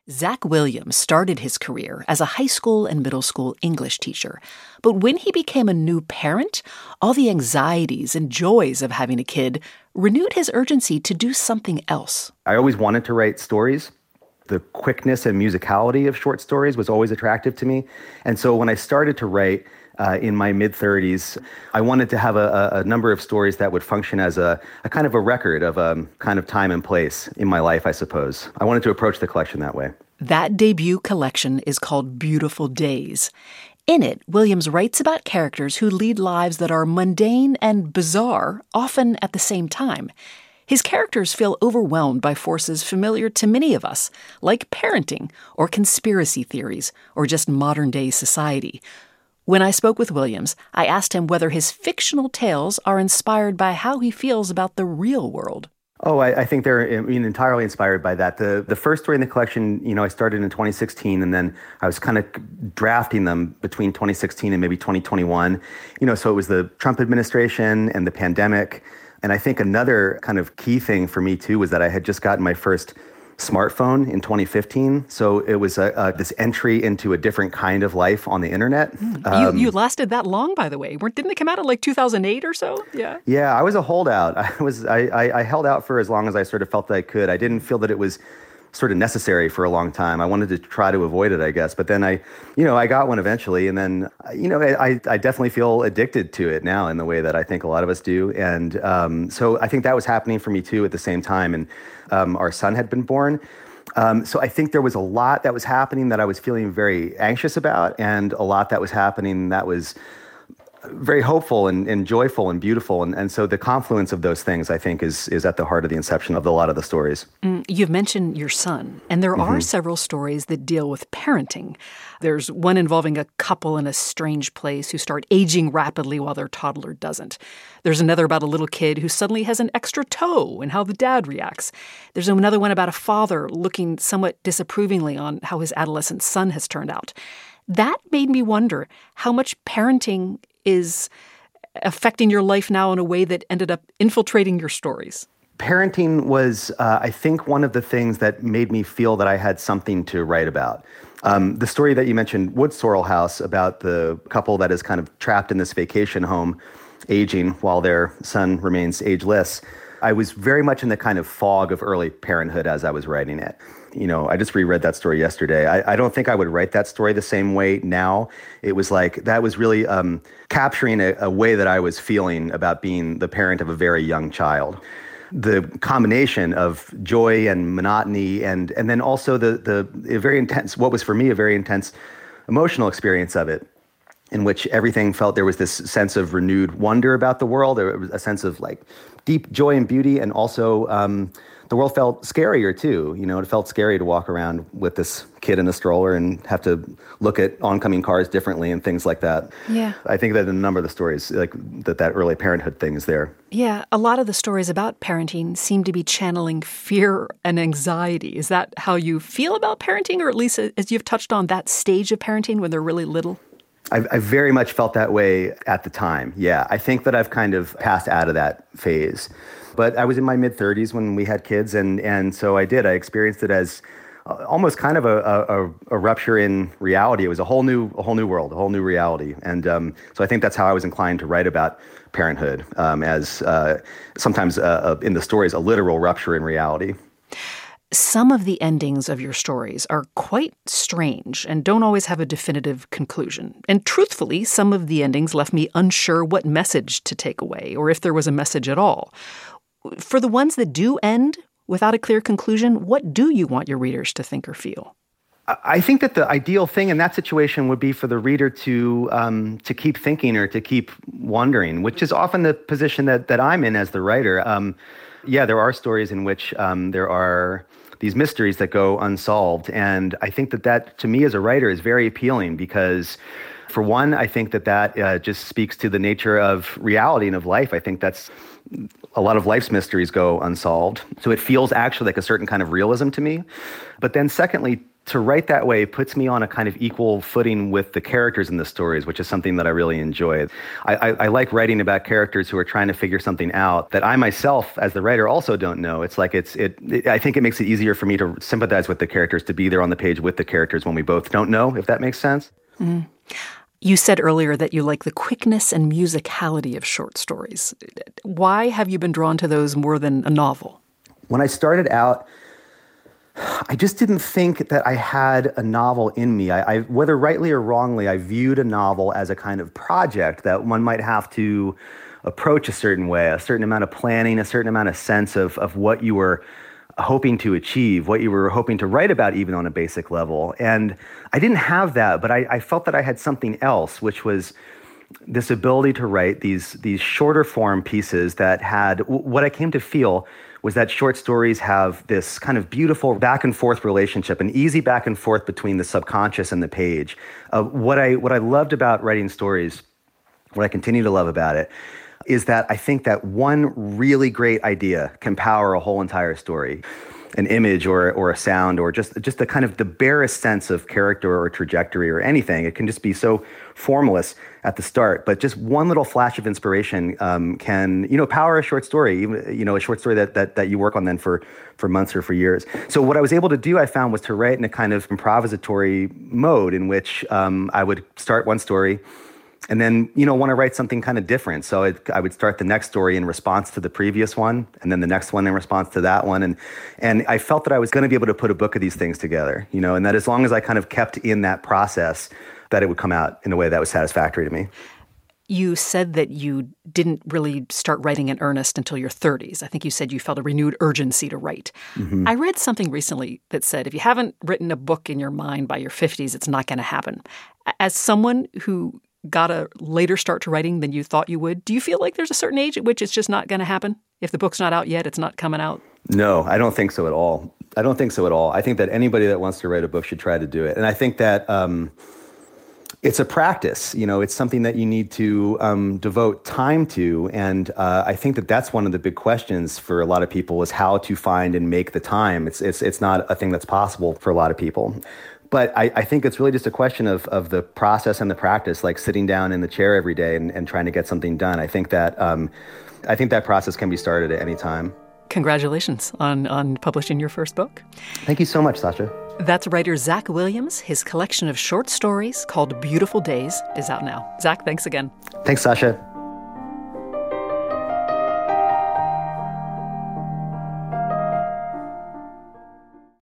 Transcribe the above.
Zach Williams started his career as a high school and middle school English teacher. But when he became a new parent, all the anxieties and joys of having a kid renewed his urgency to do something else. I always wanted to write stories. The quickness and musicality of short stories was always attractive to me. And so when I started to write in my mid-30s, I wanted to have a number of stories that would function as a kind of a record of a kind of time and place in my life, I suppose. I wanted to approach the collection that way. That debut collection is called Beautiful Days. In it, Williams writes about characters who lead lives that are mundane and bizarre, often at the same time. His characters feel overwhelmed by forces familiar to many of us, like parenting or conspiracy theories or just modern-day society. When I spoke with Williams, I asked him whether his fictional tales are inspired by how he feels about the real world. Oh, I think they're entirely inspired by that. The first story in the collection, I started in 2016, and then I was kind of drafting them between 2016 and maybe 2021. So it was the Trump administration and the pandemic. And I think another kind of key thing for me, too, was that I had just gotten my first smartphone in 2015. So it was this entry into a different kind of life on the internet. You lasted that long, by the way. Didn't it come out in like 2008 or so? Yeah. Yeah, I was a holdout. I held out for as long as I sort of felt that I could. I didn't feel that it was sort of necessary for a long time. I wanted to try to avoid it, I guess. But then I got one eventually. And then, I definitely feel addicted to it now in the way that I think a lot of us do. And so I think that was happening for me too at the same time. And our son had been born. So I think there was a lot that was happening that I was feeling very anxious about, and a lot that was happening that was very hopeful and joyful and beautiful. And so the confluence of those things, I think, is at the heart of the inception of a lot of the stories. You've mentioned your son, and there are several stories that deal with parenting. There's one involving a couple in a strange place who start aging rapidly while their toddler doesn't. There's another about a little kid who suddenly has an extra toe and how the dad reacts. There's another one about a father looking somewhat disapprovingly on how his adolescent son has turned out. That made me wonder how much parenting is affecting your life now in a way that ended up infiltrating your stories. Parenting was, I think, one of the things that made me feel that I had something to write about. The story that you mentioned, Wood Sorrel House, about the couple that is kind of trapped in this vacation home, aging while their son remains ageless. I was very much in the kind of fog of early parenthood as I was writing it. I just reread that story yesterday. I don't think I would write that story the same way now. It was like, that was really capturing a way that I was feeling about being the parent of a very young child. The combination of joy and monotony and then also the very intense, what was for me a very intense emotional experience of it, in which everything felt there was this sense of renewed wonder about the world. There was a sense of like deep joy and beauty, and also the world felt scarier too. It felt scary to walk around with this kid in a stroller and have to look at oncoming cars differently and things like that. Yeah. I think that in a number of the stories, like that early parenthood thing is there. Yeah, a lot of the stories about parenting seem to be channeling fear and anxiety. Is that how you feel about parenting, or at least as you've touched on that stage of parenting when they're really little? I very much felt that way at the time. Yeah, I think that I've kind of passed out of that phase. But I was in my mid-30s when we had kids, and so I did. I experienced it as almost kind of a rupture in reality. It was a whole new world, a whole new reality. And so I think that's how I was inclined to write about parenthood, as sometimes in the stories, a literal rupture in reality. Some of the endings of your stories are quite strange and don't always have a definitive conclusion. And truthfully, some of the endings left me unsure what message to take away, or if there was a message at all. For the ones that do end without a clear conclusion, what do you want your readers to think or feel? I think that the ideal thing in that situation would be for the reader to keep thinking or to keep wondering, which is often the position that I'm in as the writer. There are stories in which there are these mysteries that go unsolved. And I think that to me as a writer is very appealing because, for one, I think that just speaks to the nature of reality and of life. I think that's a lot of life's mysteries go unsolved. So it feels actually like a certain kind of realism to me. But then secondly, to write that way puts me on a kind of equal footing with the characters in the stories, which is something that I really enjoy. I like writing about characters who are trying to figure something out that I myself, as the writer, also don't know. It's like I think it makes it easier for me to sympathize with the characters, to be there on the page with the characters when we both don't know, if that makes sense. Mm. You said earlier that you like the quickness and musicality of short stories. Why have you been drawn to those more than a novel? When I started out, I just didn't think that I had a novel in me. I whether rightly or wrongly, I viewed a novel as a kind of project that one might have to approach a certain way, a certain amount of planning, a certain amount of sense of what you were hoping to achieve, what you were hoping to write about, even on a basic level. And I didn't have that, but I felt that I had something else, which was this ability to write these shorter form pieces that had, what I came to feel was that short stories have this kind of beautiful back and forth relationship, an easy back and forth between the subconscious and the page. What I loved about writing stories, what I continue to love about it, is that I think that one really great idea can power a whole entire story. An image or a sound or just the kind of the barest sense of character or trajectory or anything. It can just be so formless at the start, but just one little flash of inspiration can power a short story, even a short story that you work on then for months or for years. So what I was able to do, I found, was to write in a kind of improvisatory mode in which I would start one story and then, want to write something kind of different. So I would start the next story in response to the previous one, and then the next one in response to that one. And I felt that I was going to be able to put a book of these things together, and that as long as I kind of kept in that process, that it would come out in a way that was satisfactory to me. You said that you didn't really start writing in earnest until your 30s. I think you said you felt a renewed urgency to write. Mm-hmm. I read something recently that said if you haven't written a book in your mind by your 50s, it's not going to happen. As someone who got a later start to writing than you thought you would, do you feel like there's a certain age at which it's just not going to happen? If the book's not out yet, it's not coming out? No, I don't think so at all. I think that anybody that wants to write a book should try to do it. And I think that it's a practice. It's something that you need to devote time to. And I think that that's one of the big questions for a lot of people, is how to find and make the time. It's not a thing that's possible for a lot of people. But I think it's really just a question of the process and the practice, like sitting down in the chair every day and trying to get something done. I think that process can be started at any time. Congratulations on publishing your first book. Thank you so much, Sasha. That's writer Zach Williams. His collection of short stories called Beautiful Days is out now. Zach, thanks again. Thanks, Sasha.